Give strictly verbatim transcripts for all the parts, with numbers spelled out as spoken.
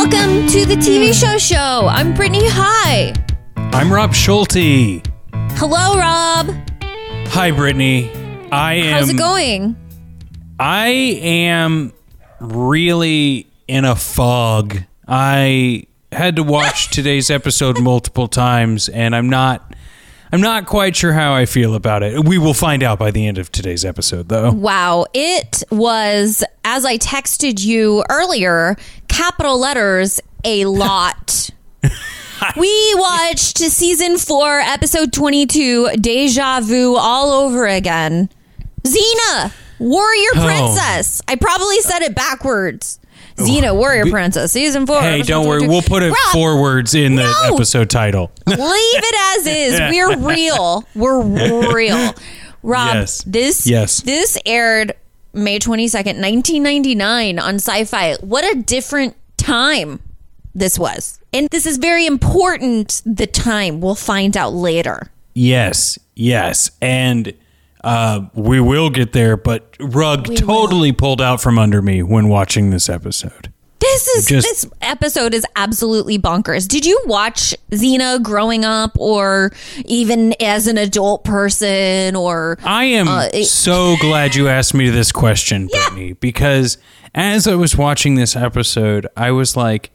Welcome to the T V Show Show. I'm Brittany High. I'm Rob Schulte. Hello, Rob. Hi, Brittany. I am. How's it going? I am really in a fog. I had to watch today's episode multiple times, and I'm not. I'm not quite sure how I feel about it. We will find out by the end of today's episode, though. Wow. It was, as I texted you earlier, capital letters, a lot. We watched season four, episode twenty-two, Deja Vu all over again. Xena, Warrior Oh. Princess. I probably said it backwards. Xena, Warrior Be- Princess, season four. Hey, episode don't worry. twenty-two. We'll put it Rob, forwards in the no. episode title. Leave it as is. We're real. We're real. Rob, Yes. this Yes. this aired May twenty-second, nineteen ninety-nine on Sci-Fi. What a different time this was. And this is very important, the time. We'll find out later. Yes, yes. And uh, we will get there, but rug We totally pulled out from under me when watching this episode. This is Just- this episode is absolutely bonkers. Did you watch Xena growing up or even as an adult person or I am Uh, it- so glad you asked me this question, Brittany, because as I was watching this episode, I was like,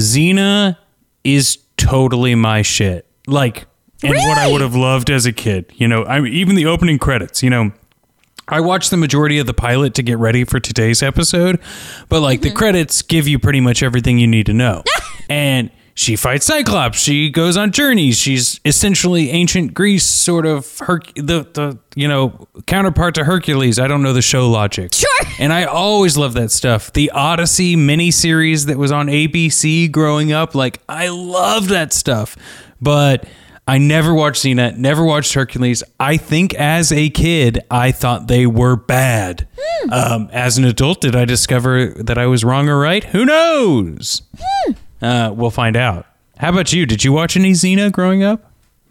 Xena is totally my shit. Like, and what I Really? would have loved as a kid. You know, I even the opening credits, you know, I watched the majority of the pilot to get ready for today's episode, but like Mm-hmm. the credits give you pretty much everything you need to know. And she fights Cyclops. She goes on journeys. She's essentially ancient Greece, sort of Her- the the you know counterpart to Hercules. I don't know the show logic. Sure. And I always love that stuff. The Odyssey miniseries that was on A B C growing up, like I love that stuff. But I never watched Xena, never watched Hercules. I think as a kid, I thought they were bad. Hmm. Um, as an adult, did I discover that I was wrong or right? Who knows? Hmm. Uh, we'll find out. How about you? Did you watch any Xena growing up?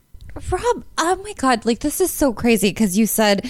Rob, oh my God, like this is so crazy because you said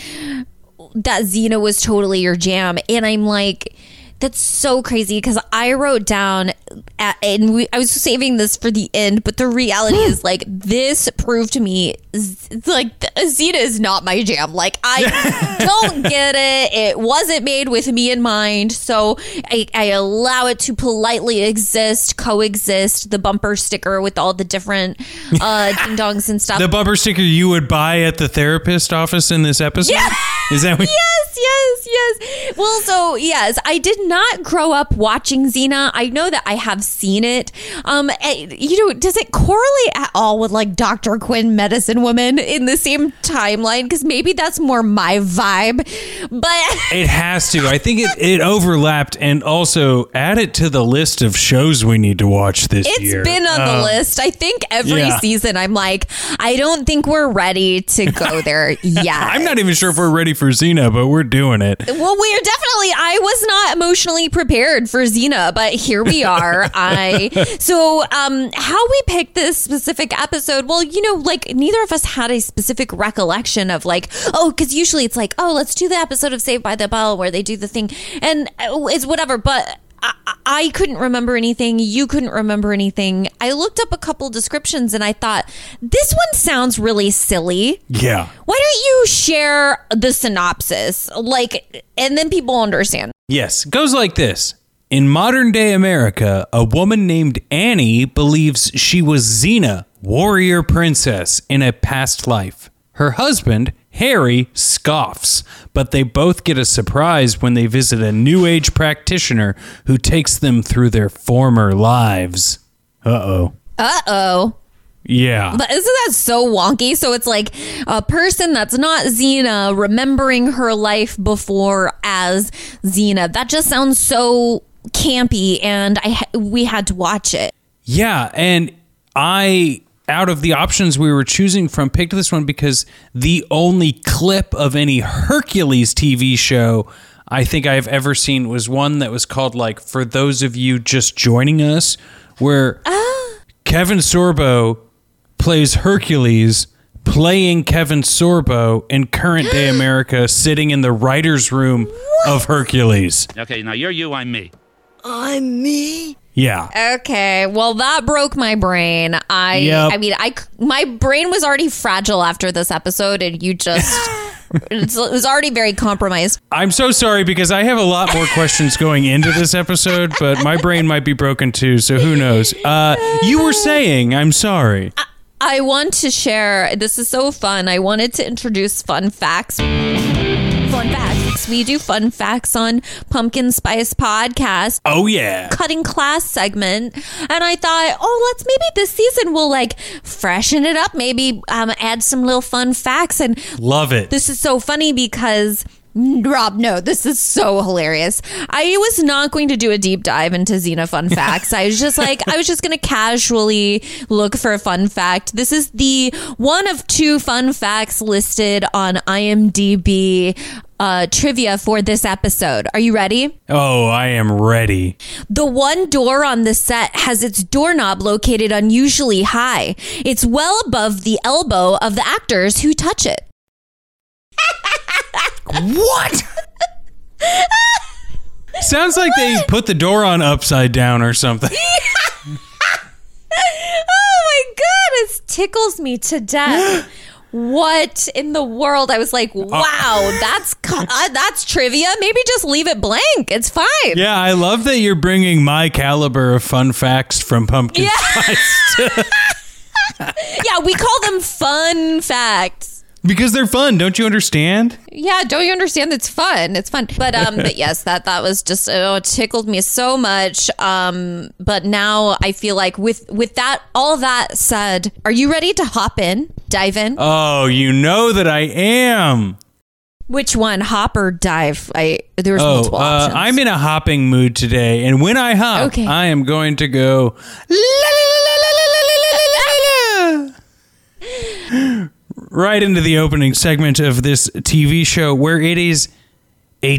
that Xena was totally your jam. And I'm like, that's so crazy because I wrote down, at, and we, I was saving this for the end, but the reality is like this proved to me, z- like Xena is not my jam. Like I don't get it. It wasn't made with me in mind. So I, I allow it to politely exist, coexist, the bumper sticker with all the different uh, ding dongs and stuff. The bumper sticker you would buy at the therapist office in this episode? Yeah. Is that what? Yes, yes, yes. Well, so yes, I did not grow up watching Xena. I know that I have seen it. Um, eh, you know, does it correlate at all with like Doctor Quinn, Medicine Woman, in the same timeline? Because maybe that's more my vibe. But It has to. I think it, it overlapped, and also add it to the list of shows we need to watch this it's year. been on the Uh, list. I think every yeah. season I'm like, I don't think we're ready to go there yet. I'm not even sure if we're ready for Xena, but we're doing it. Well, we're definitely, I was not emotionally prepared for Xena, but here we are. I So um, how we picked this specific episode, well, you know, like neither of us had a specific recollection of like, oh, because usually it's like, oh, let's do the episode of Saved by the Bell where they do the thing. And uh, it's whatever, but I, I couldn't remember anything. You couldn't remember anything. I looked up a couple descriptions and I thought, this one sounds really silly. Yeah. Why don't you share the synopsis? Like, and then people understand. Yes. It goes like this. In modern day America, a woman named Annie believes she was Xena, warrior princess, in a past life. Her husband, Harry, scoffs, but they both get a surprise when they visit a New Age practitioner who takes them through their former lives. Uh-oh. Uh-oh. Yeah. But isn't that so wonky? So it's like a person that's not Xena remembering her life before as Xena. That just sounds so campy, and I ha- we had to watch it. Yeah, and I, out of the options we were choosing from, picked this one because the only clip of any Hercules T V show I think I've ever seen was one that was called, like, For Those of You Just Joining Us, where Ah. Kevin Sorbo plays Hercules playing Kevin Sorbo in current day America, sitting in the writer's room of Hercules. Okay, now you're you, I'm me. I'm me? Yeah. Okay, well that broke my brain. I Yep. I mean, I my brain was already fragile after this episode, and you just it's, it was already very compromised. I'm so sorry because I have a lot more questions going into this episode, but my brain might be broken too, so who knows. Uh, you were saying, I'm sorry. I, I want to share. This is so fun. I wanted to introduce fun facts. Fun facts. We do fun facts on Pumpkin Spice Podcast. Oh, yeah. Cutting class segment, and I thought, oh, let's maybe this season we'll like freshen it up, maybe um, add some little fun facts. And Love it. this is so funny because Rob, no, this is so hilarious. I was not going to do a deep dive into Xena fun facts. I was just like, I was just going to casually look for a fun fact. This is the one of two fun facts listed on IMDb uh, trivia for this episode. Are you ready? Oh, I am ready. The one door on the set has its doorknob located unusually high. It's well above the elbow of the actors who touch it. What? Sounds like they put the door on upside down or something. Oh my god, it tickles me to death. What in the world? I was like, wow, that's uh, that's trivia. Maybe just leave it blank. It's fine. Yeah, I love that you're bringing my caliber of fun facts from Pumpkin Yeah. Spice to- Yeah, we call them fun facts. because they're fun. Don't you understand? Yeah, don't you understand? It's fun. It's fun. But um, but yes, that that was just oh, it tickled me so much. Um, but now I feel like with with that all that said, are you ready to hop in, dive in? Oh, you know that I am. Which one, hop or dive? I there's Oh, multiple uh, options. I'm in a hopping mood today, and when I hop, Okay. I am going to go. La, la, la, la, la, la, la, la, la, la. Right into the opening segment of this T V show where it is a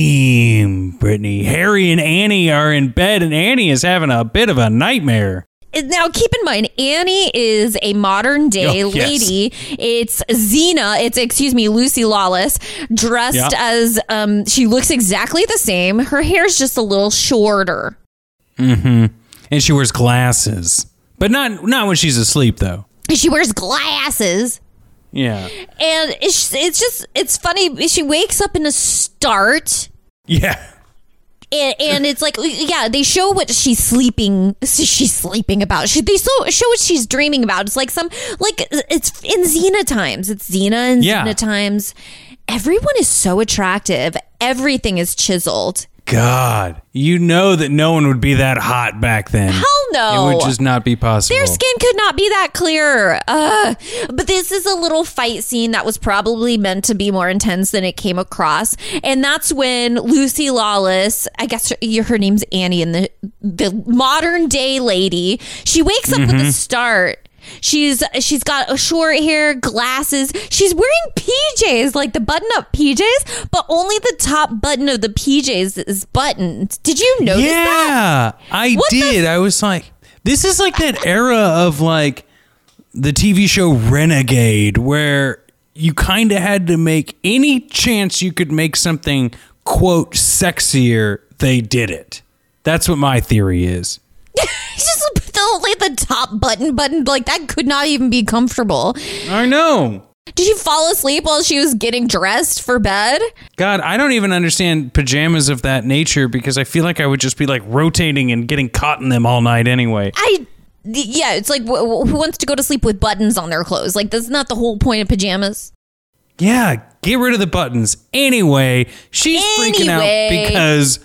dream, Brittany. Harry and Annie are in bed, and Annie is having a bit of a nightmare. Now, keep in mind, Annie is a modern day Oh, yes. lady. It's Xena. It's, excuse me, Lucy Lawless, dressed Yeah. as, um, she looks exactly the same. Her hair's just a little shorter. Mm-hmm. And she wears glasses. But not not when she's asleep, though. She wears glasses. Yeah. And it's, it's just, it's funny. She wakes up in a start. Yeah. And, and it's like, yeah, they show what she's sleeping. She's sleeping about. She, they show, show what she's dreaming about. It's like some, like it's in Xena times. It's Xena and Yeah. Xena times. Everyone is so attractive. Everything is chiseled. God, you know that no one would be that hot back then. Hell no. It would just not be possible. Their skin could not be that clear. Uh, but this is a little fight scene that was probably meant to be more intense than it came across. And that's when Lucy Lawless, I guess her, her name's Annie, and the, the modern day lady, she wakes up Mm-hmm. with a start. She's she's got a short hair, glasses. She's wearing P Js, like the button-up P Js, but only the top button of the P Js is buttoned. Did you notice that? Yeah, I What the did. I was like, this is like that era of like the T V show Renegade where you kind of had to make any chance you could make something, quote, sexier, they did it. That's what my theory is. It's just the, like the top button button, like that could not even be comfortable. I know. Did you fall asleep while she was getting dressed for bed? God, I don't even understand pajamas of that nature because I feel like I would just be like rotating and getting caught in them all night anyway. I, yeah, it's like wh- wh- who wants to go to sleep with buttons on their clothes? Like that's not the whole point of pajamas. Yeah, get rid of the buttons. Anyway, she's freaking out Anyway. because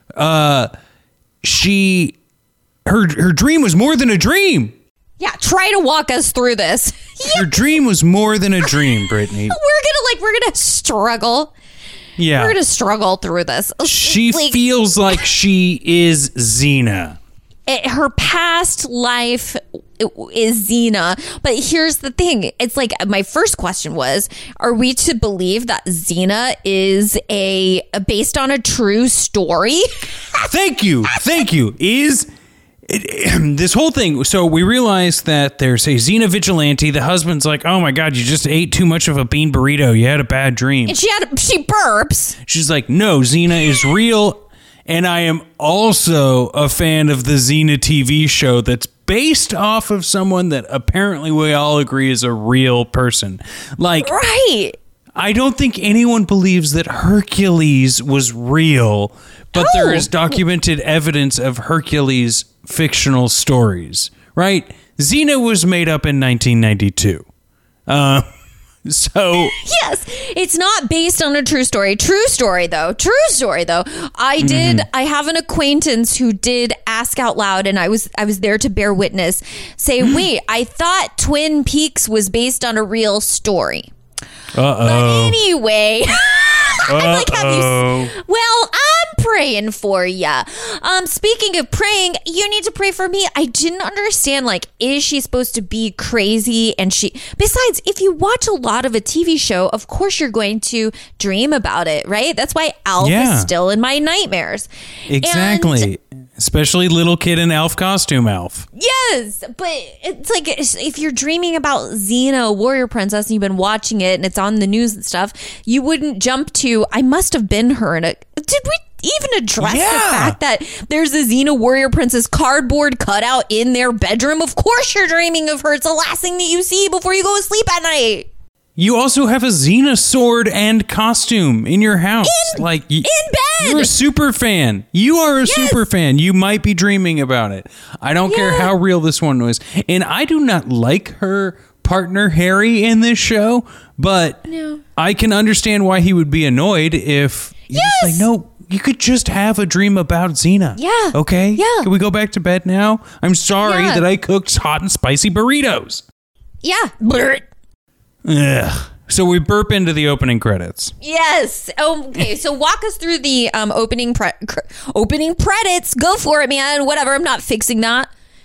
uh she her her dream was more than a dream. Yeah, try to walk us through this. Her dream was more than a dream, Brittany. We're gonna like we're gonna struggle. Yeah. We're gonna struggle through this. She Like, feels like she is Xena. it, her past life is Xena. But here's the thing. It's like my first question was, are we to believe that Xena is a based on a true story? Thank you. Thank you. Is it, this whole thing. So we realized that there's a Xena vigilante. The husband's like, oh my God, you just ate too much of a bean burrito. You had a bad dream. And she had she burps. She's like, no, Xena is real. And I am also a fan of the Xena T V show that's based off of someone that apparently we all agree is a real person. Like, Right. I don't think anyone believes that Hercules was real, but No. there is documented evidence of Hercules fictional stories, right? Xena was made up in nineteen ninety-two. Uh, so... Yes, it's not based on a true story. True story, though. True story, though. I did. Mm-hmm. I have an acquaintance who did ask out loud, and I was I was there to bear witness. Say, wait, I thought Twin Peaks was based on a real story. Uh-oh. But anyway, I'm like, have you? Uh-oh. s- Well, I'm praying for ya. Um, speaking of praying, you need to pray for me. I didn't understand. Like, is she supposed to be crazy? And she. Besides, if you watch a lot of a T V show, of course you're going to dream about it, right? That's why Alf Yeah. is still in my nightmares. Exactly. Especially little kid in elf costume elf. Yes, but it's like if you're dreaming about Xena, warrior princess, and you've been watching it and it's on the news and stuff, you wouldn't jump to, I must have been her in a. Did we even address Yeah. the fact that there's a Xena warrior princess cardboard cutout in their bedroom? Of course you're dreaming of her. It's the last thing that you see before you go to sleep at night. You also have a Xena sword and costume in your house. In- like y- in bed! You're a super fan. You are a super fan. You might be dreaming about it. I don't care Yeah. how real this one was. And I do not like her partner Harry in this show, but No. I can understand why he would be annoyed if you're just Yes! like, no, you could just have a dream about Xena. Yeah. Okay? Yeah. Can we go back to bed now? I'm sorry Yeah. that I cooked hot and spicy burritos. Yeah. Blurt. Ugh. So we burp into the opening credits. Yes. Okay. So walk us through the um, opening pre- cr- opening credits. Go for it, man. Whatever. I'm not fixing that.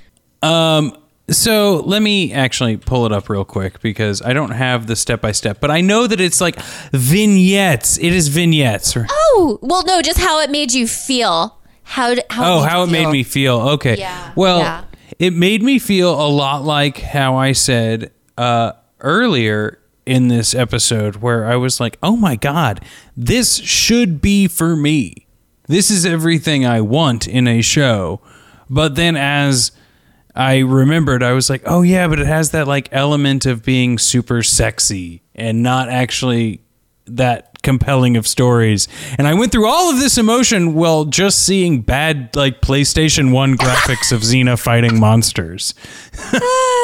Um, so let me actually pull it up real quick because I don't have the step by step, but I know that it's like vignettes. It is vignettes. Oh, well, no, just how it made you feel. How? d- how Oh, did how you it made feel? me feel. Okay. Yeah. Well, Yeah. it made me feel a lot like how I said uh, earlier in this episode where I was like, oh my God, this should be for me. This is everything I want in a show. But then as I remembered, I was like, oh yeah, but it has that like element of being super sexy and not actually that compelling of stories. And I went through all of this emotion while just seeing bad like PlayStation one graphics of Xena fighting monsters. Uh,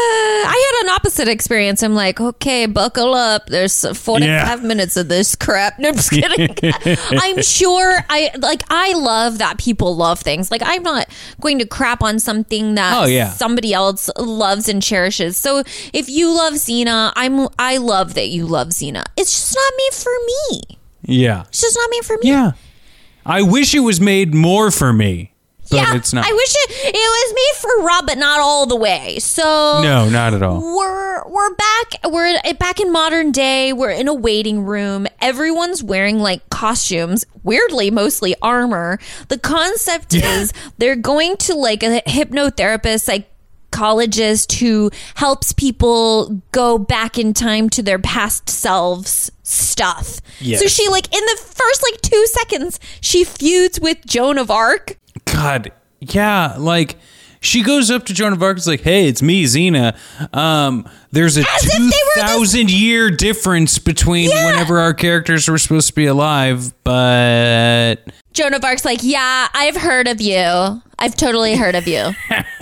I had an opposite experience. I'm like, okay, buckle up. There's forty-five Yeah. minutes of this crap. No, I'm just kidding. I'm sure I like. I love that people love things. Like, I'm not going to crap on something that Oh, yeah. somebody else loves and cherishes. So if you love Xena, I'm. I love that you love Xena. It's just not made for me. Yeah. It's just not made for me. Yeah. I wish it was made more for me, but yeah, it's not. I wish it it was made for Rob, but not all the way. So No, not at all. We're we're back. We're back in modern day. We're in a waiting room. Everyone's wearing like costumes. Weirdly, mostly armor. The concept is they're going to like a hypnotherapist, psychologist who helps people go back in time to their past selves stuff. Yes. So she like in the first like two seconds she feuds with Joan of Arc. God, yeah, like she goes up to Joan of Arc and is like, hey, it's me, Xena. Um, there's a As if they two were the- thousand year difference between Yeah. whenever our characters were supposed to be alive, but Joan of Arc's like, yeah, I've heard of you. I've totally heard of you.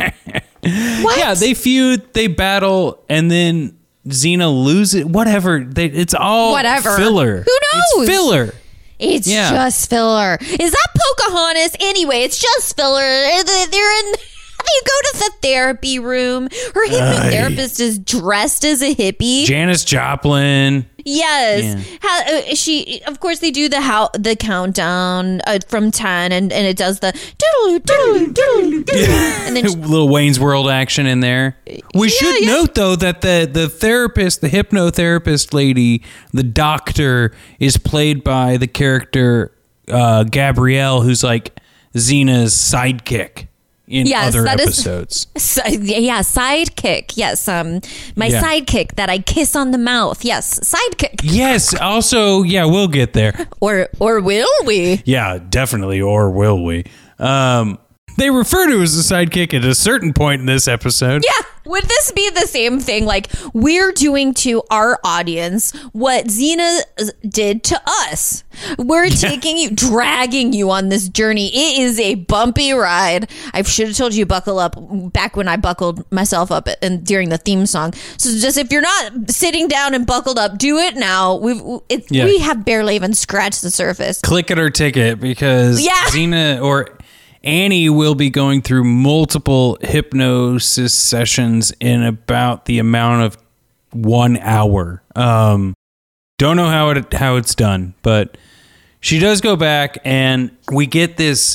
What? yeah, they feud, they battle, and then Xena loses. Whatever, they, it's all Whatever. filler. Who knows? It's filler. It's Yeah. just filler. Is that Pocahontas? Anyway, it's just filler. They're they're in. You go to the therapy room. Her hypnotherapist is dressed as a hippie. Janis Joplin. Yes, Yeah. how, uh, she. Of course, they do the how the countdown uh, from ten, and, and it does the doodle doodle doodle doodle, and then she- Little Wayne's World action in there. We should yeah. note though that the the therapist, the hypnotherapist lady, the doctor is played by the character uh, Gabrielle, who's like Xena's sidekick in Yes, other that is- episodes. So, yeah, sidekick. Yes, um, my Yeah. sidekick that I kiss on the mouth. Yes, sidekick. Yes. Also, yeah, we'll get there. Or or will we? Yeah, definitely. Or will we? Um, they refer to as a sidekick at a certain point in this episode. Yeah. Would this be the same thing? Like, we're doing to our audience what Xena did to us. We're taking you, dragging you on this journey. It is a bumpy ride. I should have told you buckle up back when I buckled myself up and during the theme song. So just if you're not sitting down and buckled up, do it now. We've it, Yeah. we have barely even scratched the surface. Click it or ticket, because Yeah. Xena or Annie will be going through multiple hypnosis sessions in about the amount of one hour. Um, don't know how it how it's done, but she does go back, and we get this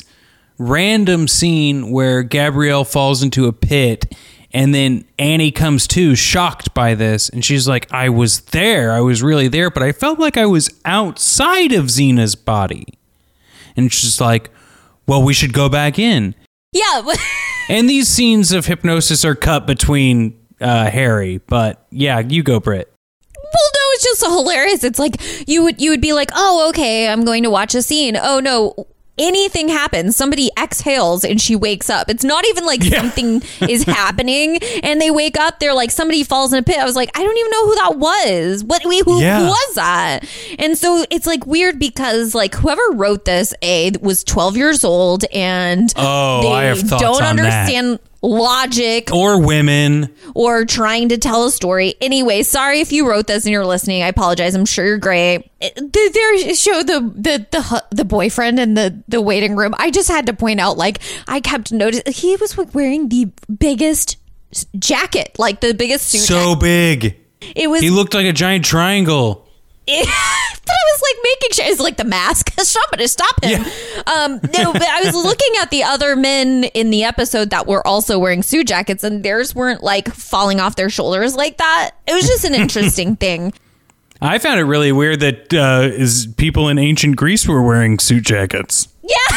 random scene where Gabrielle falls into a pit, and then Annie comes to, shocked by this, and she's like, "I was there. I was really there, but I felt like I was outside of Xena's body." And she's like, well, we should go back in. Yeah. And these scenes of hypnosis are cut between uh, Harry, but yeah, you go, Britt. Well, no, it's just so hilarious. It's like you would you would be like, oh, okay, I'm going to watch a scene. Oh no, anything happens. Somebody exhales and she wakes up. It's not even like Yeah. something is happening and they wake up. They're like, somebody falls in a pit. I was like, I don't even know who that was. What we who, Yeah. who was that? And so it's like weird because like whoever wrote this, A, was twelve years old and Oh, they I have thoughts don't on that. understand logic Or women. or trying to tell a story. Anyway, sorry if you wrote this and you're listening. I apologize. I'm sure you're great. It- They they show the the the hu- the boyfriend in the the waiting room. I just had to point out, like, I kept noticing he was wearing the biggest s- jacket, like the biggest suit. So big. It was. He looked like a giant triangle. It, but I was like making sure it's like the mask. Somebody stop him. Um, no, but I was looking at the other men in the episode that were also wearing suit jackets, and theirs weren't like falling off their shoulders like that. It was just an interesting thing. I found it really weird that uh, is people in ancient Greece were wearing suit jackets. Yeah.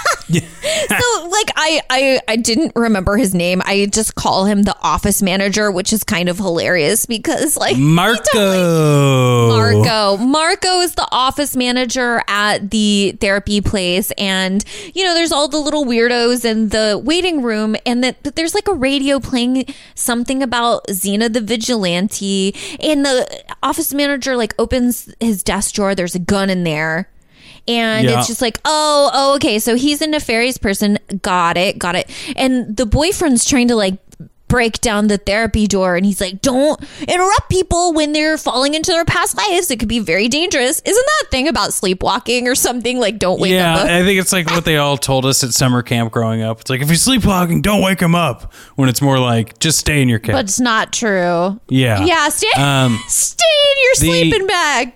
So like I, I I didn't remember his name. I just call him the office manager, which is kind of hilarious because like Marco. Marco. Marco is the office manager at the therapy place. And, you know, there's all the little weirdos in the waiting room. And that that there's like a radio playing something about Xena the Vigilante. And the office manager like opens his desk drawer. There's a gun in there. And Yeah. it's just like, oh, oh, okay. So he's a nefarious person. Got it. Got it. And the boyfriend's trying to like break down the therapy door. And he's like, don't interrupt people when they're falling into their past lives. It could be very dangerous. Isn't that a thing about sleepwalking or something? Like, don't wake Yeah, up. I think it's like what they all told us at summer camp growing up. It's like, if you're sleepwalking, don't wake him up. When it's more like, just stay in your But cabin. it's not true. Yeah. Yeah. Stay, Um, stay in your the- sleeping bag.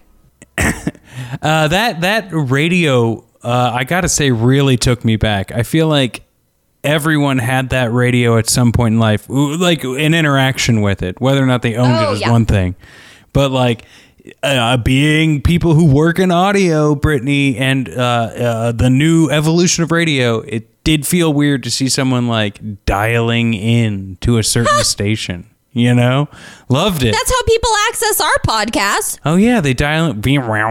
Uh, that that radio, uh, I gotta say, really took me back. I feel like everyone had that radio at some point in life, like an interaction with it. Whether or not they owned Oh, it is yeah. one thing, but like uh, being people who work in audio, Brittany, and uh, uh, the new evolution of radio, it did feel weird to see someone like dialing in to a certain station. You know, loved it. That's how people access our podcast. Oh yeah, they dial it.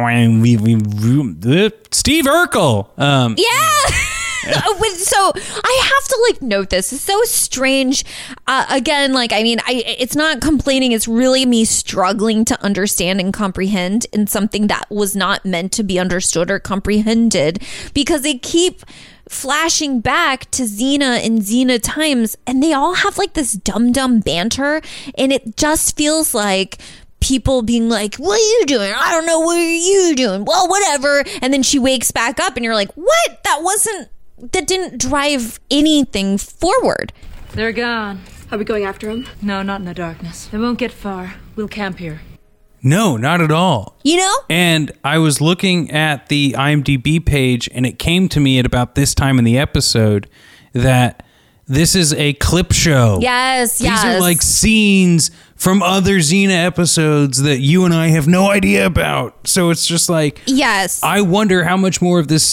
Steve Urkel. Um, Yeah. With- so I have to like note this. It's so strange. Uh, again, like I mean, I it's not complaining. It's really me struggling to understand and comprehend in something that was not meant to be understood or comprehended because they keep flashing back to Xena and Xena times, and they all have like this dumb dumb banter, and it just feels like people being like, what are you doing? I don't know. What are you doing? Well, whatever. And then she wakes back up and you're like, what? That wasn't, that didn't drive anything forward. They're gone. Are we going after him? No, not in the darkness. They won't get far. We'll camp here. no, not at all. You know? And I was looking at the IMDb page, and it came to me at about this time in the episode that this is a clip show. Yes, These yes. are like scenes from other Xena episodes that you and I have no idea about. So it's just like, Yes. I wonder how much more of this.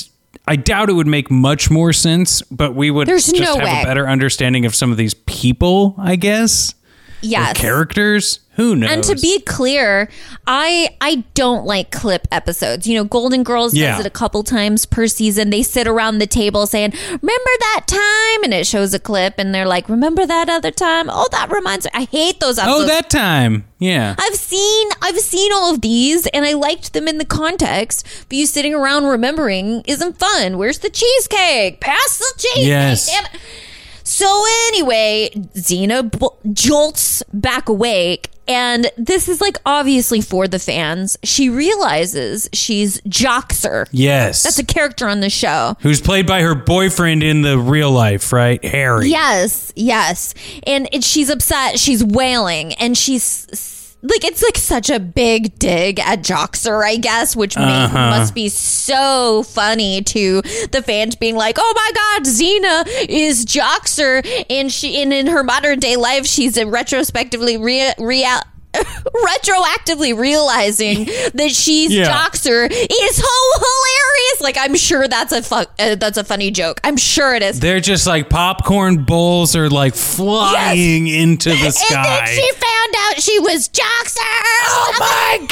I doubt it would make much more sense, but we would There's just no have way. a better understanding of some of these people, I guess. Yes. Or characters. Who knows? And to be clear, I I don't like clip episodes. You know, Golden Girls Yeah. does it a couple times per season. They sit around the table saying, "Remember that time?" And it shows a clip, and they're like, "Remember that other time?" Oh, that reminds me. I hate those episodes. oh, that time. Yeah. I've seen I've seen all of these, and I liked them in the context. But you sitting around remembering isn't fun. Where's the cheesecake? Pass the cheesecake. Yes. Damn it. So anyway, Xena b- jolts back awake, and this is like obviously for the fans. She realizes she's Joxer. Yes. That's a character on the show. Who's played by her boyfriend in the real life, right? Harry. Yes, yes. And it, she's upset. She's wailing, and she's like, it's like such a big dig at Joxer, I guess, which may, Uh-huh. must be so funny to the fans being like, oh my God, Xena is Joxer. And she, and in her modern day life, she's a retrospectively real, real, retroactively realizing that she's Yeah. Joxer is so hilarious. Like, I'm sure that's a fu- uh, that's a funny joke. I'm sure it is. They're just like popcorn bowls are like flying into the And then sky. she found out she was Joxer. oh my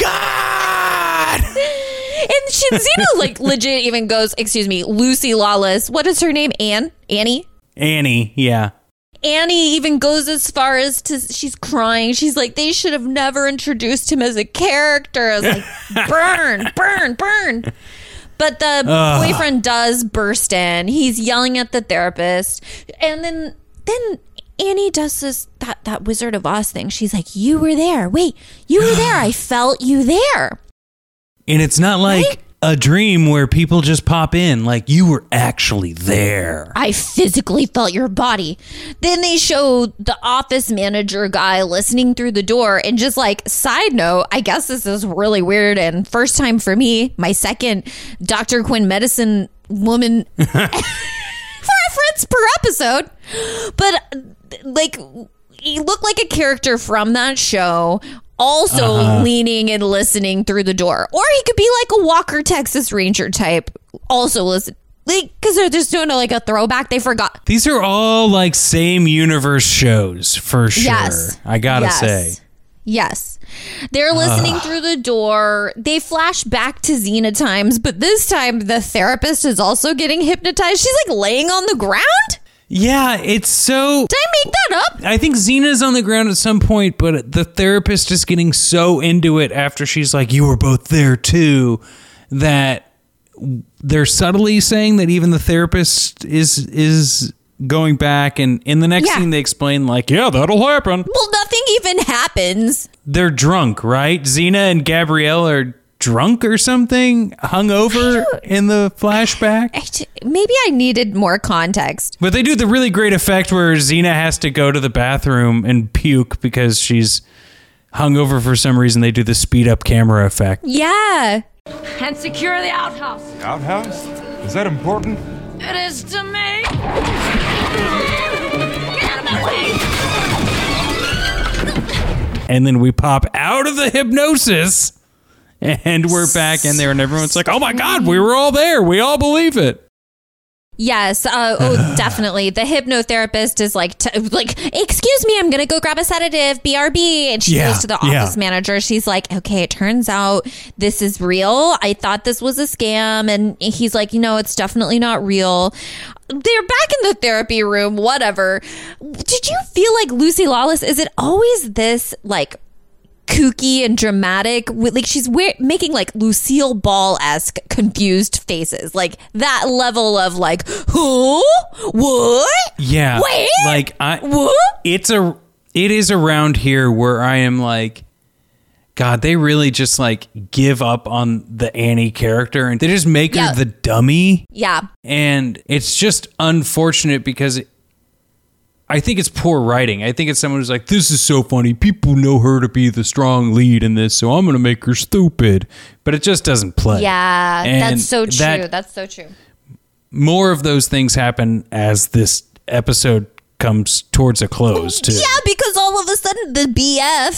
God! And she, Xena, like, legit even goes, excuse me, Lucy Lawless. What is her name? Anne? Annie? Annie, yeah. Annie even goes as far as to, she's crying. She's like, they should have never introduced him as a character. I was like, burn, burn, burn. But the Ugh. boyfriend does burst in. He's yelling at the therapist. And then, then Annie does this, that, that Wizard of Oz thing. She's like, you were there. Wait, you were there. I felt you there. And it's not like Right? a dream where people just pop in. Like, you were actually there. I physically felt your body. Then they show the office manager guy listening through the door, and just like, side note, I guess this is really weird and first time for me, my second Doctor Quinn medicine woman reference per episode. But like, he looked like a character from that show, also Uh-huh. leaning and listening through the door. Or he could be like a Walker Texas Ranger type, also listen. Like, because they're just doing a, like a throwback. They forgot. These are all like same universe shows for sure. Yes. I gotta Yes. say. Yes. They're listening through the door. They flash back to Xena times, but this time the therapist is also getting hypnotized. She's like laying on the ground. Yeah, it's so. Did I make that up? I think Xena's on the ground at some point, but the therapist is getting so into it after she's like, you were both there too, that they're subtly saying that even the therapist is is going back, and in the next Yeah. scene they explain like, yeah, that'll happen. Well, nothing even happens. They're drunk, right? Xena and Gabrielle are drunk or something, hungover in the flashback. I t- Maybe I needed more context. But they do the really great effect where Xena has to go to the bathroom and puke because she's hungover for some reason. They do the speed up camera effect. Yeah. And secure the outhouse. Outhouse? Is that important? It is to me. Get out of my way. And then we pop out of the hypnosis and we're back in there and everyone's like, oh my God, we were all there. We all believe it. Yes. Uh, oh, definitely. The hypnotherapist is like, t- like, excuse me, I'm going to go grab a sedative, B R B. And she Yeah, goes to the yeah. office manager. She's like, okay, it turns out this is real. I thought this was a scam. And he's like, you know, it's definitely not real. They're back in the therapy room, whatever. Did you feel like Lucy Lawless, is it always this like kooky and dramatic with, like, she's we- making like Lucille Ball-esque confused faces, like that level of like, who, what, Yeah. wait, Like I what? it's a it is around here where I am like, God, they really just like give up on the Annie character and they just make Yeah. her the dummy. Yeah. And it's just unfortunate because it, I think it's poor writing. I think it's someone who's like, this is so funny. People know her to be the strong lead in this, so I'm going to make her stupid. But it just doesn't play. Yeah, And that's so true. that- That's so true. More of those things happen as this episode comes towards a close, too. Yeah, because all of a sudden the B F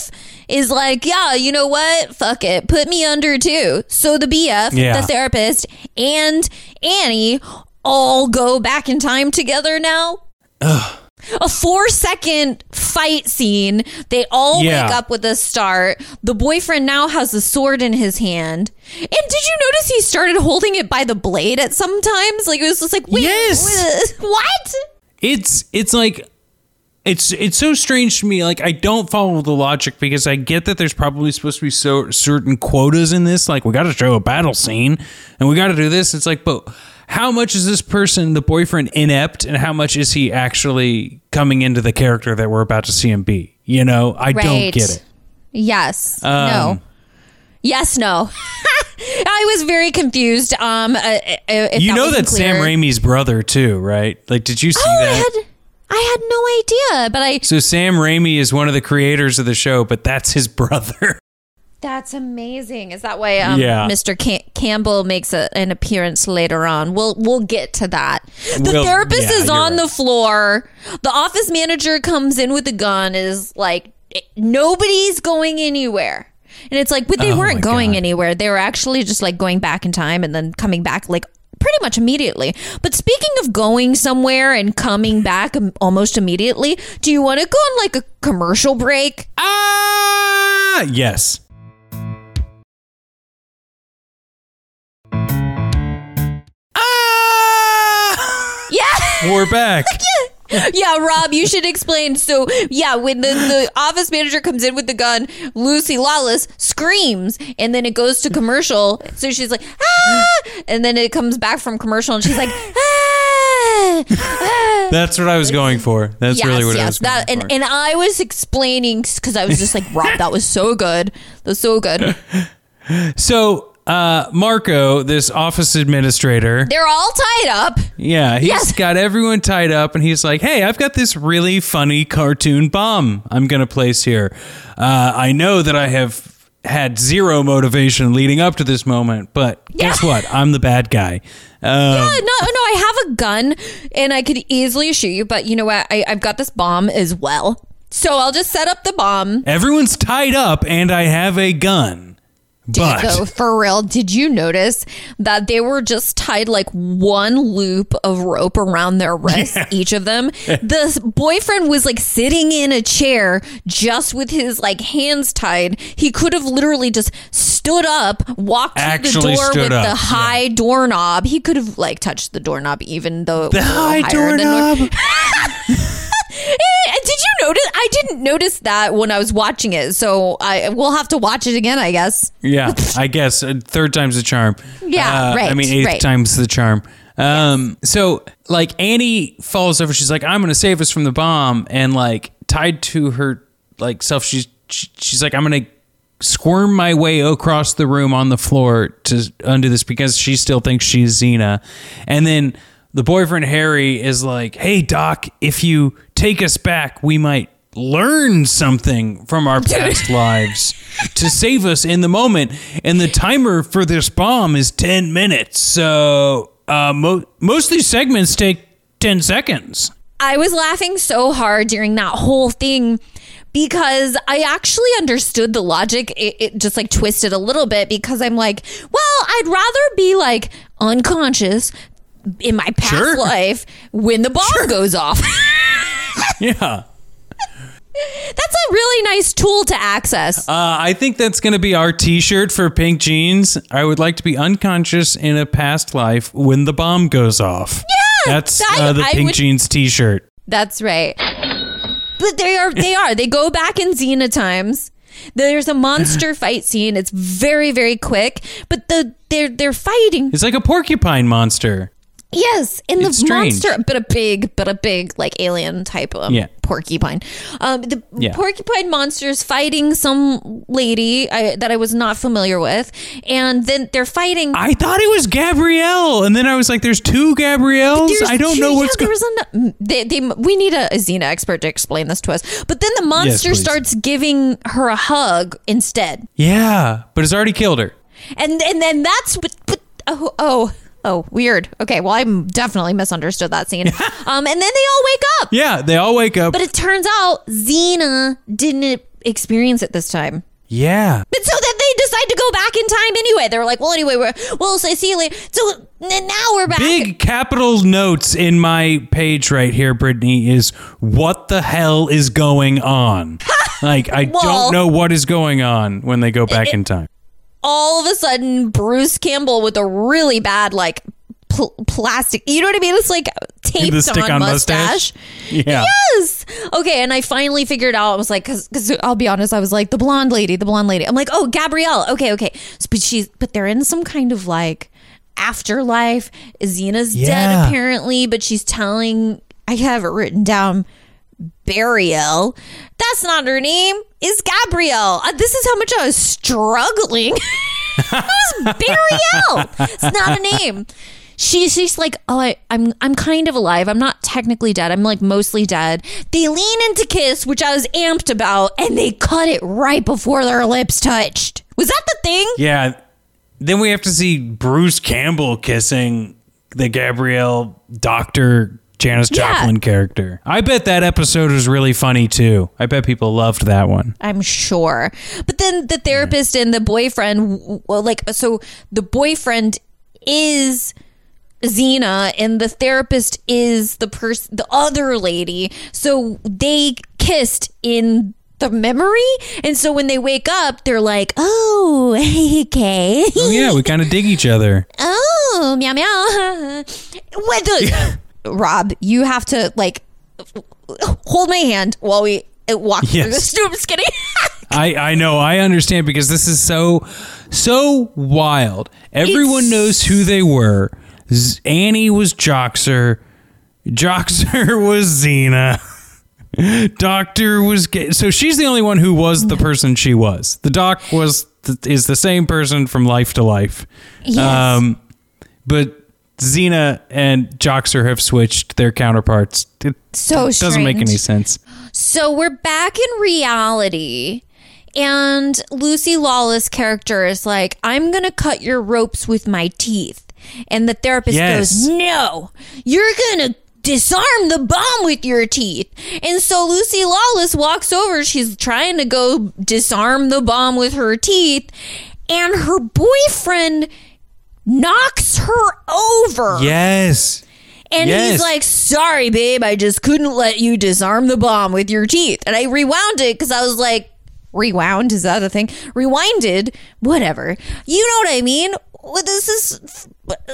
is like, yeah, you know what? Fuck it. Put me under too. So the B F, Yeah. the therapist, and Annie all go back in time together now. Ugh. A four second fight scene. They all Yeah. wake up with a start. The boyfriend now has a sword in his hand. And did you notice he started holding it by the blade at some times? Like it was just like, wait, Yes. wh- what? It's it's like it's it's so strange to me. Like I don't follow the logic because I get that there's probably supposed to be so certain quotas in this. Like we got to show a battle scene and we got to do this. It's like, but how much is this person, the boyfriend, inept, and how much is he actually coming into the character that we're about to see him be? You know, I don't Right. get it. Yes. Um, no. Yes. No. I was very confused. Um, uh, uh, if You that know wasn't that Sam clear. Raimi's brother too, right? Like, did you see Oh, I that? had, I had no idea, but I. So Sam Raimi is one of the creators of the show, but that's his brother. That's amazing. Is that why um, Yeah. Mister Cam- Campbell makes a, an appearance later on? We'll we'll get to that. The We'll- therapist yeah, is you're on right. the floor. The office manager comes in with a gun. Is like nobody's going anywhere, and it's like, but they Oh weren't my going God. anywhere. They were actually just like going back in time and then coming back like pretty much immediately. But speaking of going somewhere and coming back um, almost immediately, do you want to go on like a commercial break? Ah, yes. Ah! Yeah. We're back. Yeah, Rob, you should explain. So, yeah, when the, the office manager comes in with the gun, Lucy Lawless screams, and then it goes to commercial. So she's like, ah! And then it comes back from commercial, and she's like, ah! ah. That's what I was going for. That's really what I was going that, for. and, and I was explaining, because I was just like, Rob, that was so good. That was so good. So, uh, Marco, this office administrator, They're all tied up. yeah, he's Yes. got everyone tied up, and he's like, "Hey, I've got this really funny cartoon bomb I'm gonna place here. Uh, I know that I have had zero motivation leading up to this moment, but guess Yeah. what? I'm the bad guy." Um, Yeah, no, no, I have a gun and I could easily shoot you, but you know what? I, I've got this bomb as well. So I'll just set up the bomb. Everyone's tied up, and I have a gun. But So for real, did you notice that they were just tied like one loop of rope around their wrists, Yeah. each of them? The boyfriend was like sitting in a chair just with his like hands tied. He could have literally just stood up, walked to the Actually door stood with up, the yeah. high doorknob. He could have like touched the doorknob, even though it the was a little high higher than nor- doorknob. Eh, Did you notice? I didn't notice that when I was watching it, so I we'll have to watch it again, I guess. Yeah, I guess uh, third time's the charm. Yeah, Uh, I right, mean, eighth right. time's the charm. Um, so like Annie falls over. She's like, "I'm gonna save us from the bomb," and like tied to her like self, she's she, she's like, "I'm gonna squirm my way across the room on the floor to undo this," because she still thinks she's Xena. And then the boyfriend Harry is like, "Hey Doc, if you take us back, we might learn something from our past lives to save us in the moment. And the timer for this bomb is ten minutes. So uh, mo- most of these segments take ten seconds. I was laughing so hard during that whole thing because I actually understood the logic. It, it just like twisted a little bit because I'm like, well, I'd rather be like unconscious in my past Sure. life when the bomb goes off. Yeah. That's a really nice tool to access. Uh, I think that's going to be our t-shirt for Pink Jeans. I would like to be unconscious in a past life when the bomb goes off. Yeah, That's that- uh, the I Pink would- Jeans t-shirt. That's right. But they are they are. They go back in Xena times. There's a monster fight scene. It's very, very quick. But the they're they're fighting. It's like a porcupine monster. Yes, in the It's strange. monster, but a big, but a big like alien type of Yeah. porcupine. Um, the Yeah. porcupine monster's fighting some lady I, that I was not familiar with, and then they're fighting. I thought it was Gabrielle, and then I was like, "There's two Gabrielles. There's I don't two- know yeah, what's there going." was an, they, they, we need a, a Xena expert to explain this to us. But then the monster please. starts giving her a hug instead, Yeah, but it's already killed her. and and then that's what. what oh oh. Oh, weird. Okay, well, I definitely misunderstood that scene. um, and then they all wake up. Yeah, they all wake up. But it turns out Xena didn't experience it this time. Yeah. But so that they decide to go back in time anyway. They were like, well, anyway, we're, we'll say see you later. So n- now we're back. Big capital notes in my page right here, Brittany, is what the hell is going on? Like, I Well, don't know what is going on when they go back it, in time. All of a sudden, Bruce Campbell with a really bad, like, pl- plastic, you know what I mean? It's like taped The stick-on on mustache? mustache. Yeah. Yes. Okay, and I finally figured out, I was like, because I'll be honest, I was like, the blonde lady, the blonde lady. I'm like, oh, Gabrielle. Okay, okay. So, but she's, but they're in some kind of like afterlife. Xena's Yeah. dead apparently, but she's telling, I have it written down, Burial. That's not her name. It's Gabrielle. Uh, this is how much I was struggling. Burial. It's not a name. She, she's like, oh, I, I'm I'm kind of alive. I'm not technically dead. I'm like mostly dead. They lean into kiss, which I was amped about, and they cut it right before their lips touched. Was that the thing? Yeah. Then we have to see Bruce Campbell kissing the Gabrielle Doctor Janis Yeah. Joplin character. I bet that episode was really funny too. I bet people loved that one. I'm sure. But then the therapist and the boyfriend, well, like, so the boyfriend is Xena and the therapist is the person, the other lady. So they kissed in the memory. And so when they wake up, they're like, oh, okay. Oh yeah, we kind of dig each other. Oh, meow, meow. What the? Rob, you have to, like, hold my hand while we walk Yes. through this. No, I'm just kidding. I, I know, I understand because this is so, so wild. Everyone It's- knows who they were. Z- Annie was Joxer. Joxer was Xena. Doctor was gay. So she's the only one who was the person she was. The doc was th- is the same person from life to life. Yes. Um, but Xena and Joxer have switched their counterparts. It So doesn't make strange. any sense. So we're back in reality, and Lucy Lawless' character is like, I'm going to cut your ropes with my teeth. And the therapist Yes. goes, no, you're going to disarm the bomb with your teeth. And so Lucy Lawless walks over. She's trying to go disarm the bomb with her teeth. And her boyfriend knocks her over. Yes. And Yes. he's like, sorry, babe, I just couldn't let you disarm the bomb with your teeth. And I rewound it because I was like, rewound? Is that a thing? Rewinded? Whatever. You know what I mean? Well, this is...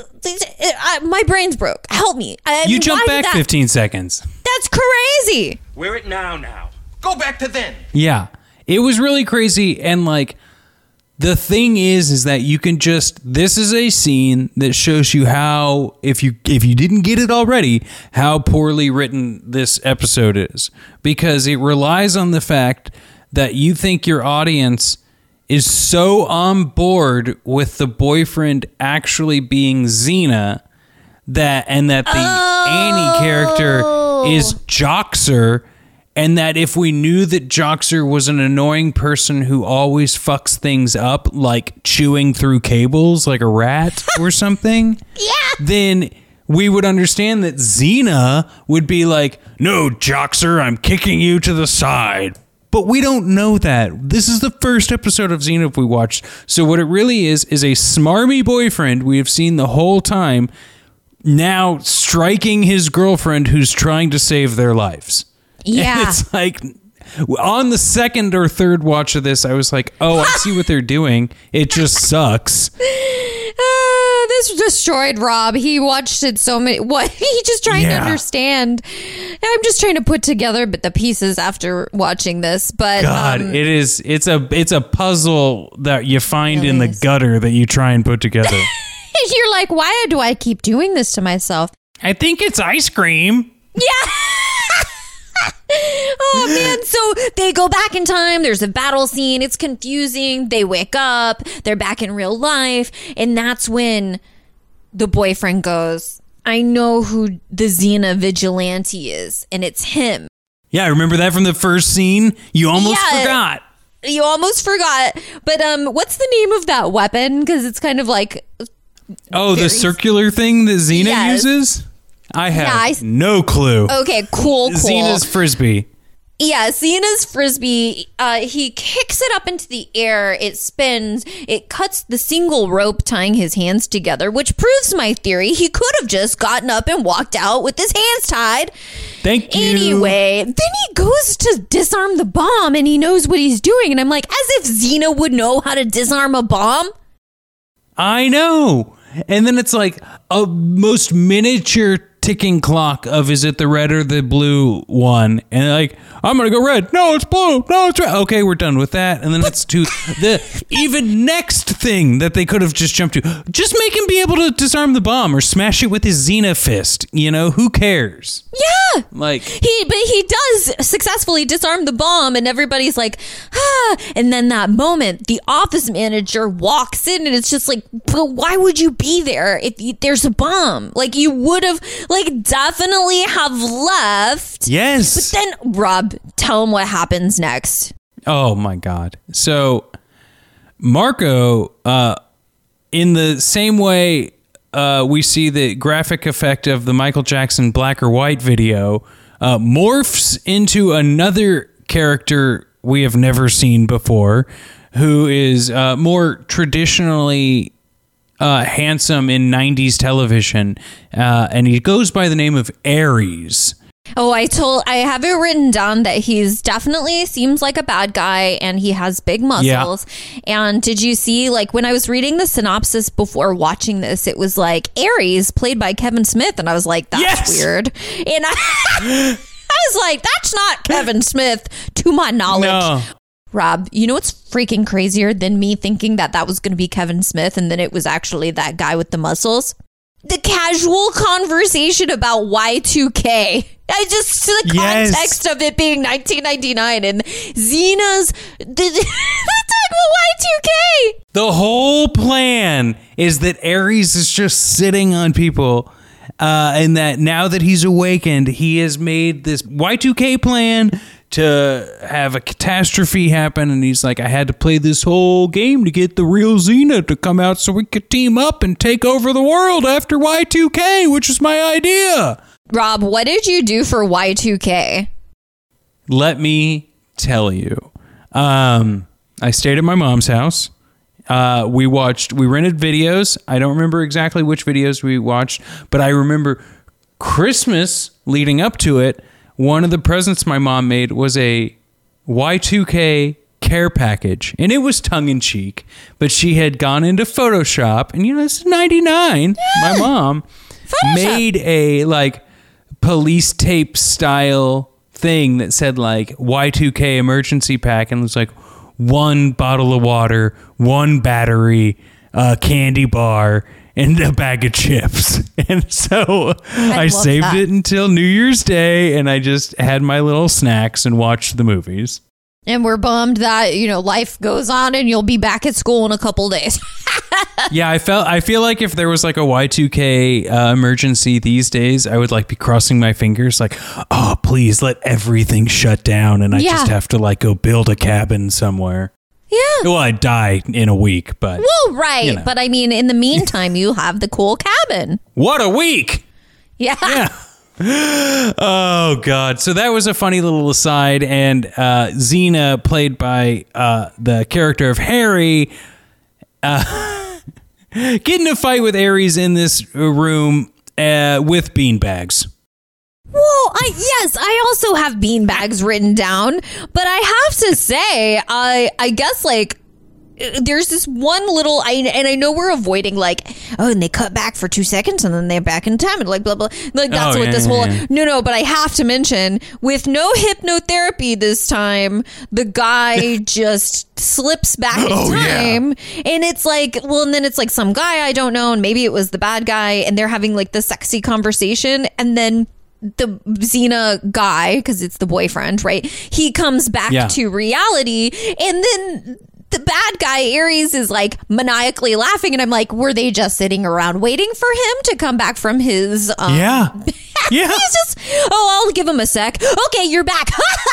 I, my brain's broke. Help me. I, You why jump did back that- fifteen seconds. That's crazy. We're it now now. Go back to then. Yeah. It was really crazy. And like, the thing is, is that you can just, this is a scene that shows you how, if you, if you didn't get it already, how poorly written this episode is, because it relies on the fact that you think your audience is so on board with the boyfriend actually being Xena that, and that the Annie character is Joxer, and that if we knew that Joxer was an annoying person who always fucks things up, like chewing through cables like a rat or something, Yeah. then we would understand that Xena would be like, no, Joxer, I'm kicking you to the side. But we don't know that. This is the first episode of Xena we watched. So what it really is, is a smarmy boyfriend we have seen the whole time now striking his girlfriend who's trying to save their lives. Yeah. And it's like, on the second or third watch of this, I was like, oh, I see what they're doing. It just sucks. Uh, this destroyed Rob. He watched it so many. What? He's just trying to Yeah. understand. I'm just trying to put together but the pieces after watching this. But God, um, it is, it's a, it's a puzzle that you find Really in the is. gutter that you try and put together. you're like, why do I keep doing this to myself? I think it's ice cream. Yeah. Oh man, so they go back in time, there's a battle scene, it's confusing, they wake up, they're back in real life, and that's when the boyfriend goes, I know who the Xena vigilante is, and it's him. Yeah, I remember that from the first scene. You almost Yeah. forgot. You almost forgot, but um what's the name of that weapon? Because it's kind of like, Oh, the Very- circular thing that Xena Yes. uses? I have Yeah, I s- no clue. okay, cool, cool. Xena's frisbee. Yeah, Xena's frisbee, uh, he kicks it up into the air, it spins, it cuts the single rope tying his hands together, which proves my theory. He could have just gotten up and walked out with his hands tied. Thank you. Anyway, then he goes to disarm the bomb and he knows what he's doing. And I'm like, as if Xena would know how to disarm a bomb. I know. And then it's like a most miniature ticking clock of is it the red or the blue one? And like, I'm gonna go red. No, it's blue. No, it's red. Okay, we're done with that. And then it's to the even next thing that they could have just jumped to. Just make him be able to disarm the bomb or smash it with his Xena fist. You know, who cares? Yeah. Like he, but he does successfully disarm the bomb, and everybody's like, ah. And then that moment, the office manager walks in, and it's just like, but why would you be there if you, there's a bomb? Like you would have. Like, definitely have left. Yes. But then, Rob, tell him what happens next. Oh, my God. So, Marco, uh, in the same way uh, we see the graphic effect of the Michael Jackson black or white video, uh, morphs into another character we have never seen before, who is uh, more traditionally Uh, handsome in nineties television, uh, and he goes by the name of Ares. Oh, I told I have it written down that he's definitely seems like a bad guy and he has big muscles. Yeah. And did you see, like, when I was reading the synopsis before watching this, it was like Ares played by Kevin Smith, and I was like, that's yes! weird. And I, I was like, that's not Kevin Smith to my knowledge. No. Rob, you know what's freaking crazier than me thinking that that was going to be Kevin Smith and then it was actually that guy with the muscles? The casual conversation about Y two K. I just, the yes. context of it being nineteen ninety-nine and Xena's, they're talking about Y two K. The whole plan is that Ares is just sitting on people. Uh, and that now that he's awakened, he has made this Y two K plan to have a catastrophe happen, and he's like, I had to play this whole game to get the real Xena to come out so we could team up and take over the world after Y two K, which is my idea. Rob, what did you do for Y two K? Let me tell you. Um, I stayed at my mom's house. Uh, we watched, we rented videos. I don't remember exactly which videos we watched, but I remember Christmas leading up to it. One of the presents my mom made was a Y two K care package, and it was tongue-in-cheek, but she had gone into Photoshop, and you know, it's ninety-nine. Yeah. My mom Photoshop. made a like police tape style thing that said like Y two K emergency pack, and it was like one bottle of water, one battery, a candy bar, and a bag of chips. And so I, I saved that. it until New Year's Day, and I just had my little snacks and watched the movies. And we're bummed that, you know, life goes on and you'll be back at school in a couple days. Yeah, I felt I feel like if there was like a Y two K uh, emergency these days, I would like be crossing my fingers like, oh, please let everything shut down and I yeah. just have to like go build a cabin somewhere. Yeah. Well, I'd die in a week, but... Well, right. You know. But I mean, in the meantime, you have the cool cabin. What a week! Yeah. Yeah. Oh, God. So that was a funny little aside. And uh, Xena, played by uh, the character of Harry, uh, get in a fight with Ares in this room uh, with beanbags. Well, I, yes, I also have beanbags written down, but I have to say, I I guess like there's this one little, I, and I know we're avoiding like, oh, and they cut back for two seconds and then they're back in time and like blah blah, like that's oh, what yeah, this yeah, whole yeah. no no. But I have to mention, with no hypnotherapy this time, the guy just slips back in oh, time, yeah. and it's like, well, and then it's like some guy I don't know, and maybe it was the bad guy, and they're having like the sexy conversation, and then the Xena guy, because it's the boyfriend, right? He comes back yeah. to reality, and then the bad guy, Ares, is like maniacally laughing, and I'm like, were they just sitting around waiting for him to come back from his... Um, yeah. Yeah. He's just, oh, I'll give him a sec. Okay, you're back.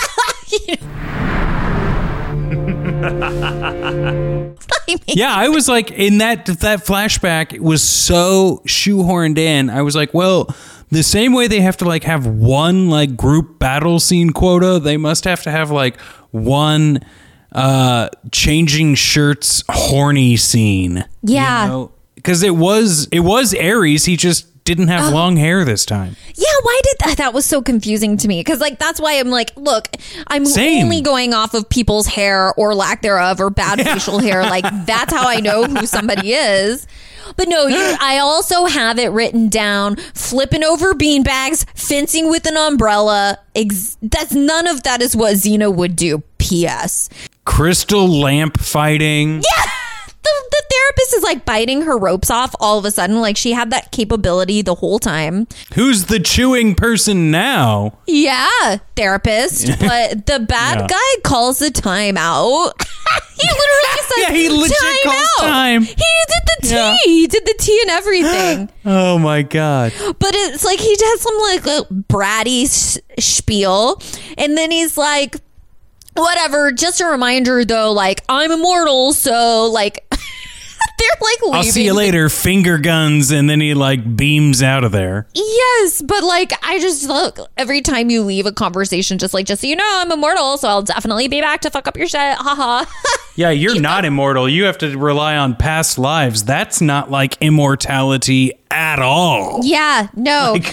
I mean, yeah, I was like, in that that flashback, it was so shoehorned in. I was like, well... The same way they have to like have one like group battle scene quota, they must have to have like one uh changing shirts horny scene. Yeah. You know? Because it was it was Ares, he just didn't have long hair this time. Yeah, why did that? That was so confusing to me. Because like that's why I'm like, look, I'm Same. only going off of people's hair or lack thereof or bad facial hair. Like that's how I know who somebody is. But no, you, I also have it written down: flipping over beanbags, fencing with an umbrella. Ex- that's none of that is what Xena would do. P S. Crystal lamp fighting. Yeah. The, the therapist is like biting her ropes off all of a sudden. Like she had that capability the whole time. Who's the chewing person now? Yeah, therapist. But the bad Yeah. guy calls the time out. He literally said, Yeah, he legit time calls out. time. He did the tea. Yeah. He did the tea and everything. Oh my god. But it's like he does some like a bratty s- spiel. And then he's like, whatever. Just a reminder though, like I'm immortal. So like they're like leaving. I'll see you later, finger guns, and then he like beams out of there. Yes, but like I just look every time you leave a conversation, just like just so you know, I'm immortal, so I'll definitely be back to fuck up your shit. Haha. Yeah, you're not immortal. You have to rely on past lives. That's not like immortality at all. Yeah, no. Like-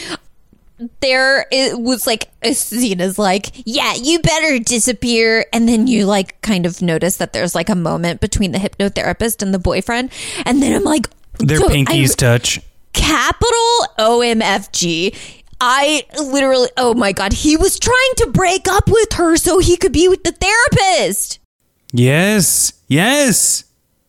there it was like Xena's like, yeah, you better disappear, and then you like kind of notice that there's like a moment between the hypnotherapist and the boyfriend, and then I'm like, Their so pinkies I- touch. capital O M F G. I literally, oh my god, he was trying to break up with her so he could be with the therapist. Yes, yes.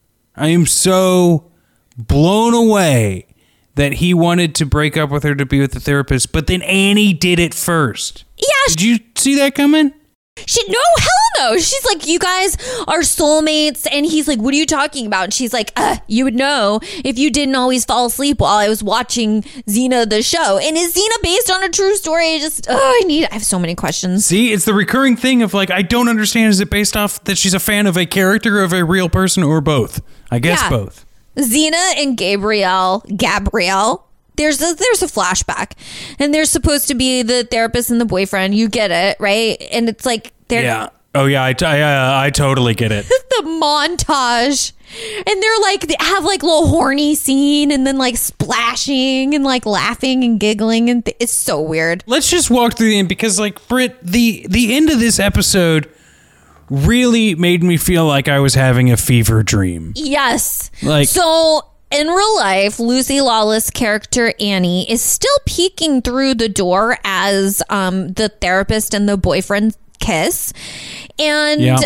I am so blown away that he wanted to break up with her to be with the therapist, but then Annie did it first. Yeah, Did you see that coming? she no hell no. She's like, you guys are soulmates, and he's like, what are you talking about? And she's like, uh, you would know if you didn't always fall asleep while I was watching Xena the show. And is Xena based on a true story? I just oh, I need. I have so many questions. See, it's the recurring thing of like, I don't understand. Is it based off that she's a fan of a character, of a real person, or both? I guess Yeah. both. Xena and Gabrielle, Gabrielle, there's a, there's a flashback, and they're supposed to be the therapist and the boyfriend. You get it, right? And it's like they're Yeah. Oh yeah, I, I, uh, I totally get it. the montage, and they're like they have like little horny scene, and then like splashing and like laughing and giggling, and th- it's so weird. Let's just walk through the end because, like, Britt, the the end of this episode really made me feel like I was having a fever dream. Yes. Like- so in real life, Lucy Lawless' character Annie is still peeking through the door as um, the therapist and the boyfriend kiss, and Yeah.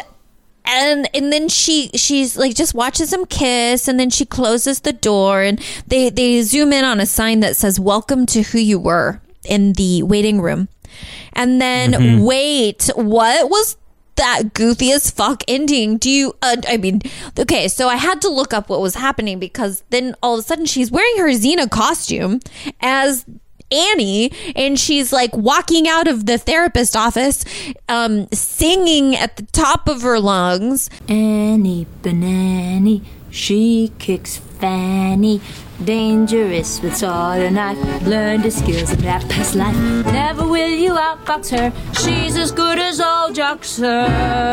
and and then she she's like just watches them kiss, and then she closes the door, and they they zoom in on a sign that says "Welcome to Who You Were" in the waiting room, and then Mm-hmm. wait, what was that goofy as fuck ending? Do you uh, I mean, okay, so I had to look up what was happening, because then all of a sudden she's wearing her Xena costume as Annie, and she's like walking out of the therapist office um singing at the top of her lungs. Annie Banani, she kicks Fanny. Dangerous with sword and knife. Learned the skills of that past life. Never will you outfox her. She's as good as old Joxer.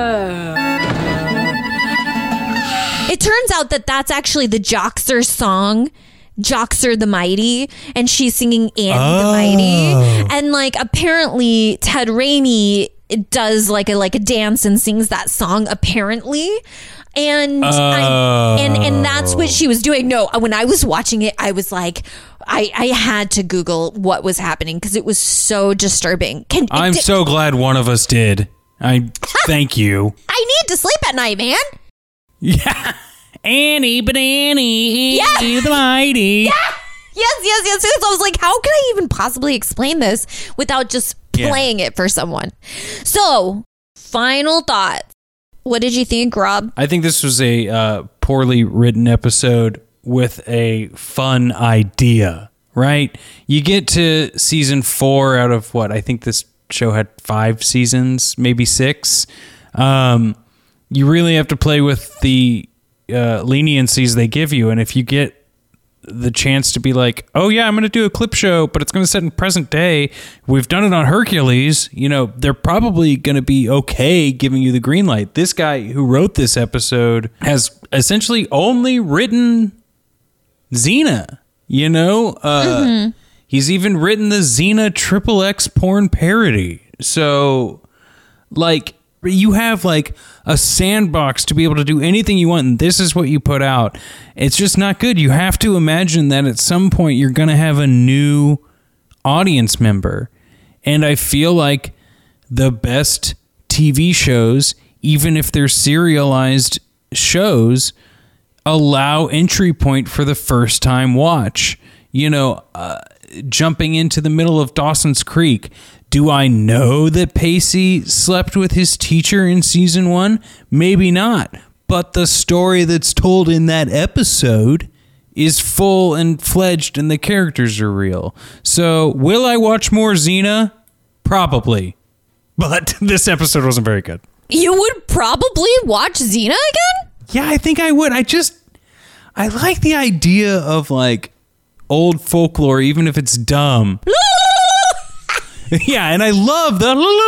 It turns out that that's actually the Joxer song, Joxer the Mighty, and she's singing Annie the Mighty. And like apparently Ted Raimi does like a like a dance and sings that song apparently. And I, and and that's what she was doing. No, when I was watching it, I was like, I, I had to Google what was happening because it was so disturbing. Can I'm it, so glad one of us did. I thank you. I need to sleep at night, man. Yeah. Annie, but Annie, Yeah. Annie the Mighty. Yes, yes, yes. So I was like, how can I even possibly explain this without just Yeah. playing it for someone? So, final thoughts. What did you think, Rob? I think this was a uh, poorly written episode with a fun idea, right? You get to season four out of what? I think this show had five seasons, maybe six. Um, you really have to play with the uh, leniencies they give you. And if you get the chance to be like, oh yeah, I'm going to do a clip show, but it's going to set in present day. We've done it on Hercules. You know, they're probably going to be okay giving you the green light. This guy who wrote this episode has essentially only written Xena, you know? Uh, mm-hmm. He's even written the Xena Triple X porn parody. So, like, you have like a sandbox to be able to do anything you want, and this is what you put out. It's just not good. You have to imagine that at some point you're going to have a new audience member. And I feel like the best T V shows, even if they're serialized shows, allow entry point for the first time watch. You know, uh, jumping into the middle of Dawson's Creek. Do I know that Pacey slept with his teacher in season one? Maybe not. But the story that's told in that episode is full and fledged and the characters are real. So will I watch more Xena? Probably. But this episode wasn't very good. You would probably watch Xena again? Yeah, I think I would. I just, I like the idea of like old folklore, even if it's dumb. Yeah, and I love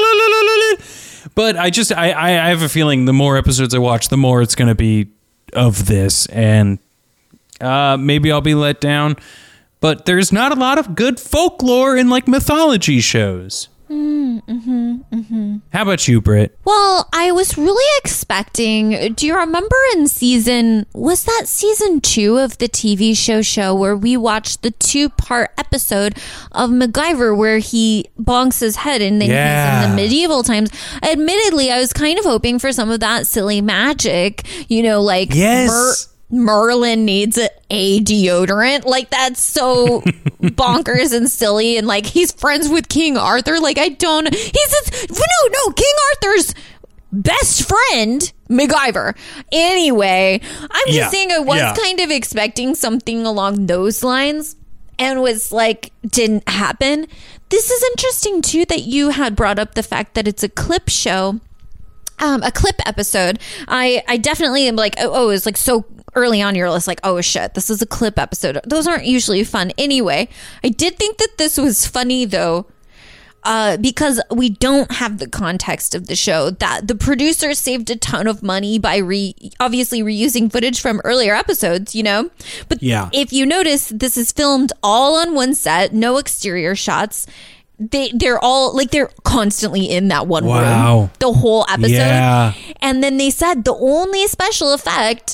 the, but I just I, I have a feeling the more episodes I watch, the more it's going to be of this, and uh, maybe I'll be let down. But there's not a lot of good folklore in like mythology shows. Mm, mm-hmm, mm-hmm. How about you, Britt? Well, I was really expecting, do you remember in season, was that season two of the T V show show where we watched the two-part episode of MacGyver where he bonks his head and then yeah. he's in the medieval times? Admittedly, I was kind of hoping for some of that silly magic, you know, like yes. Mer- Merlin needs a, a deodorant. Like, that's so bonkers and silly. And like, he's friends with King Arthur. Like, I don't, he's, no, no, King Arthur's best friend, MacGyver. Anyway, I'm just yeah. saying I was yeah. kind of expecting something along those lines and was like, didn't happen. This is interesting too, that you had brought up the fact that it's a clip show. Um, a clip episode. I, I definitely am like, oh, oh, it's like so early on your list, like, oh shit, this is a clip episode. Those aren't usually fun. Anyway, I did think that this was funny though, uh, because we don't have the context of the show, that the producers saved a ton of money by re obviously reusing footage from earlier episodes, you know? But yeah. if you notice, this is filmed all on one set, no exterior shots. They, they're all like, they're constantly in that one wow. room the whole episode. Yeah. And then they said the only special effect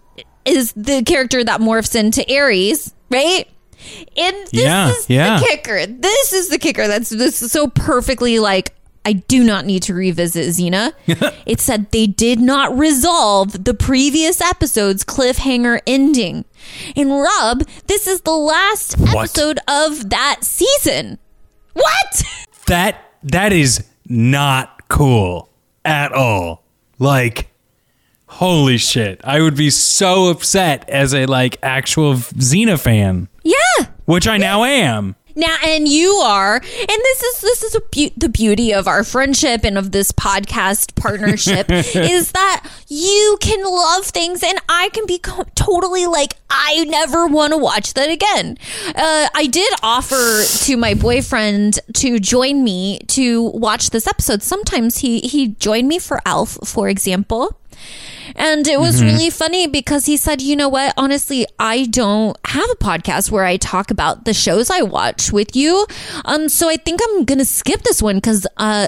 is the character that morphs into Ares, right? And this yeah, is yeah. the kicker. This is the kicker. That's this is so perfectly like, I do not need to revisit Xena. It said they did not resolve the previous episode's cliffhanger ending. And Rob, this is the last What? episode of that season. What? That that is not cool at all. Like, holy shit. I would be so upset as a like actual Xena fan. Yeah. Which I now am. Now, and you are, and this is this is a be- the beauty of our friendship and of this podcast partnership is that you can love things, and I can be co- totally like, I never want to watch that again. Uh, I did offer to my boyfriend to join me to watch this episode. Sometimes he he joined me for Alf, for example. And it was mm-hmm. really funny because he said, you know what, honestly, I don't have a podcast where I talk about the shows I watch with you. Um, so I think I'm going to skip this one because uh,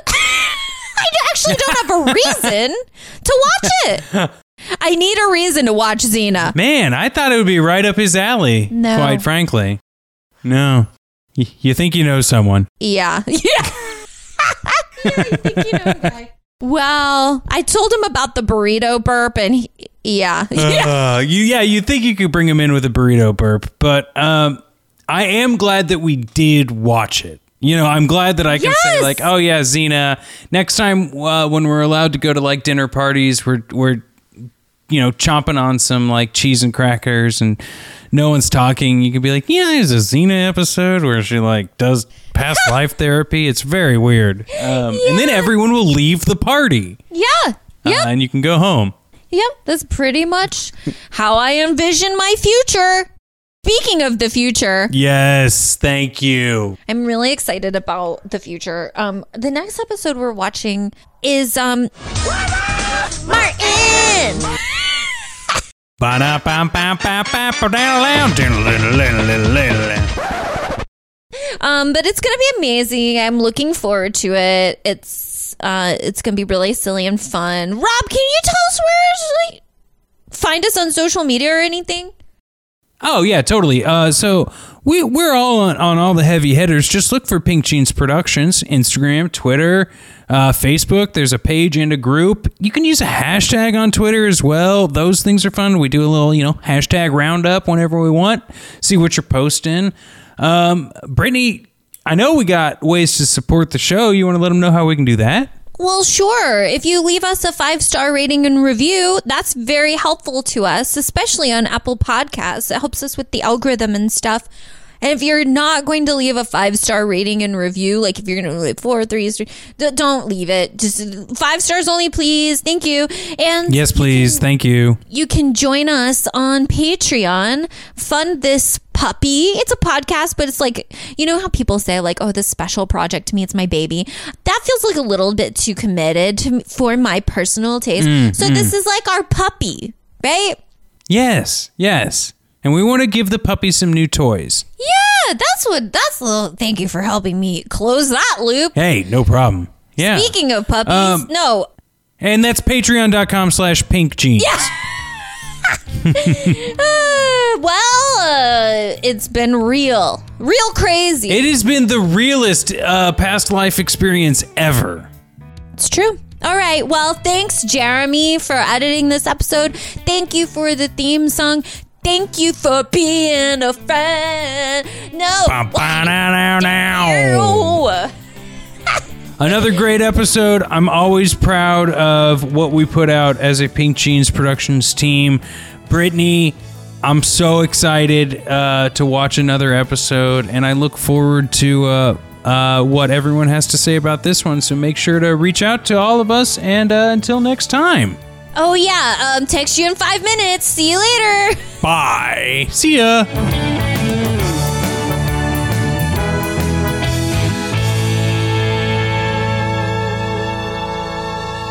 I actually don't have a reason to watch it. I need a reason to watch Xena. Man, I thought it would be right up his alley, no. quite frankly. No. Y- you think you know someone. Yeah. Yeah. Yeah, you think you know a guy. Well, I told him about the burrito burp, and he, yeah, yeah, uh, you, yeah. You think you could bring him in with a burrito burp, but um, I am glad that we did watch it. You know, I'm glad that I can yes! say like, oh yeah, Xena. Next time uh, when we're allowed to go to like dinner parties, we're we're you know chomping on some like cheese and crackers, and no one's talking. You can be like, yeah, there's a Xena episode where she like does past life therapy. It's very weird. Um, yeah. And then everyone will leave the party. Yeah. Yep. Uh, and you can go home. Yep. That's pretty much how I envision my future. speaking of the future, Yes, thank you. I'm really excited about the future. Um, the next episode we're watching is um, Martin. Um, but it's gonna be amazing. I'm looking forward to it. It's uh, it's gonna be really silly and fun. Rob, can you tell us where like, find us on social media or anything? Oh yeah, totally. Uh, so we we're all on, on all the heavy hitters. Just look for Pink Jeans Productions, Instagram, Twitter, uh, Facebook. There's a page and a group. You can use a hashtag on Twitter as well. Those things are fun. We do a little, you know, hashtag roundup whenever we want. See what you're posting. Um, Brittany, I know we got ways to support the show. You want to let them know how we can do that? Well, sure. If you leave us a five-star rating and review, that's very helpful to us, especially on Apple Podcasts. It helps us with the algorithm and stuff. And if you're not going to leave a five-star rating and review, like if you're going to leave four, three, three, don't leave it. Just five stars only, please. Thank you. And yes, please. You can, Thank you. You can join us on Patreon. Fund this puppy. It's a podcast, but it's like, you know how people say like, oh, this special project to me, it's my baby. That feels like a little bit too committed to, for my personal taste. Mm, so mm. this is like our puppy, right? Yes, yes. And we want to give the puppy some new toys. Yeah, that's what, that's the, thank you for helping me close that loop. Hey, no problem. Yeah. Speaking of puppies, um, no. And that's patreon.com slash pink jeans. Yeah. uh, well, uh, it's been real, real crazy. It has been the realest uh, past life experience ever. It's true. All right. Well, thanks, Jeremy, for editing this episode. Thank you for the theme song. Thank you for being a friend. No. Now. Another great episode. I'm always proud of what we put out as a Pink Jeans Productions team. Brittany, I'm so excited uh, to watch another episode, and I look forward to uh, uh, what everyone has to say about this one. So make sure to reach out to all of us, and uh, until next time. Oh, yeah. Um, text you in five minutes. See you later. Bye. See ya.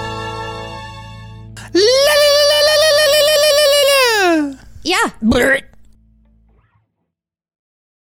Yeah. Blurt.